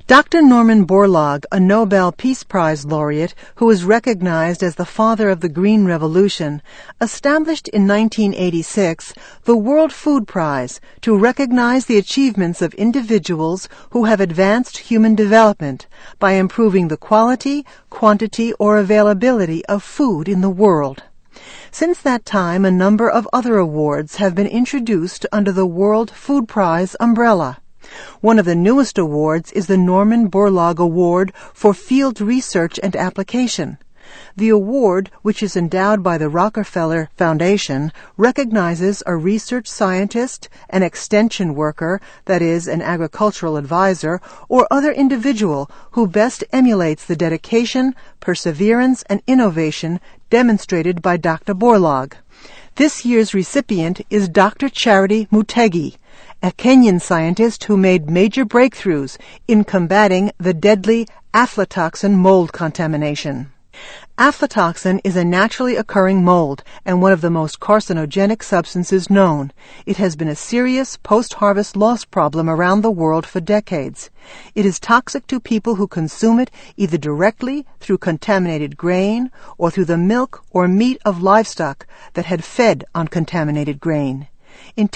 Dr. Norman Borlaug, a Nobel Peace Prize laureate who is recognized as the father of the Green Revolution, established in 1986 the World Food Prize to recognize the achievements of individuals who have advanced human development by improving the quality, quantity, or availability of food in the world. Since that time, a number of other awards have been introduced under the World Food Prize umbrella. One of the newest awards is the Norman Borlaug Award for Field Research and Application. The award, which is endowed by the Rockefeller Foundation, recognizes a research scientist, an extension worker, that is, an agricultural advisor, or other individual who best emulates the dedication, perseverance, and innovation demonstrated by Dr. Borlaug. This year's recipient is Dr. Charity Mutegi, a Kenyan scientist who made major breakthroughs in combating the deadly aflatoxin mold contamination. Aflatoxin is a naturally occurring mold and one of the most carcinogenic substances known. It has been a serious post-harvest loss problem around the world for decades. It is toxic to people who consume it either directly through contaminated grain or through the milk or meat of livestock that had fed on contaminated grain. In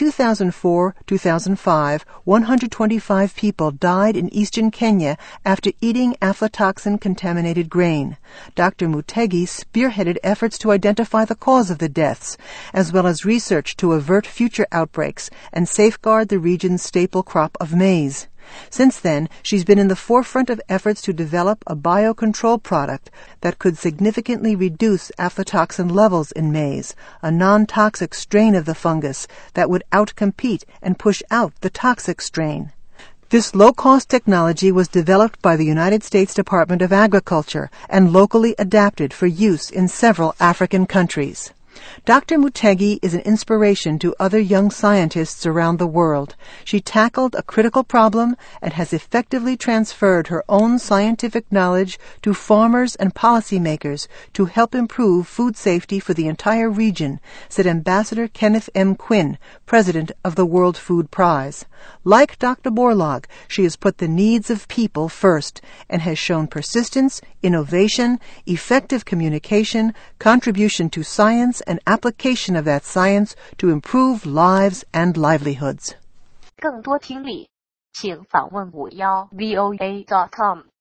2004-2005, 125 people died in eastern Kenya after eating aflatoxin-contaminated grain. Dr. Mutegi spearheaded efforts to identify the cause of the deaths, as well as research to avert future outbreaks and safeguard the region's staple crop of maize. Since then, she's been in the forefront of efforts to develop a biocontrol product that could significantly reduce aflatoxin levels in maize, a non-toxic strain of the fungus that would outcompete and push out the toxic strain. This low-cost technology was developed by the United States Department of Agriculture and locally adapted for use in several African countries. Dr. Mutegi is an inspiration to other young scientists around the world. She tackled a critical problem and has effectively transferred her own scientific knowledge to farmers and policymakers to help improve food safety for the entire region, said Ambassador Kenneth M. Quinn, president of the World Food Prize. Like Dr. Borlaug, she has put the needs of people first and has shown persistence, innovation, effective communication, contribution to science, and application of that science to improve lives and livelihoods. 更多听力，请访问51voa.com。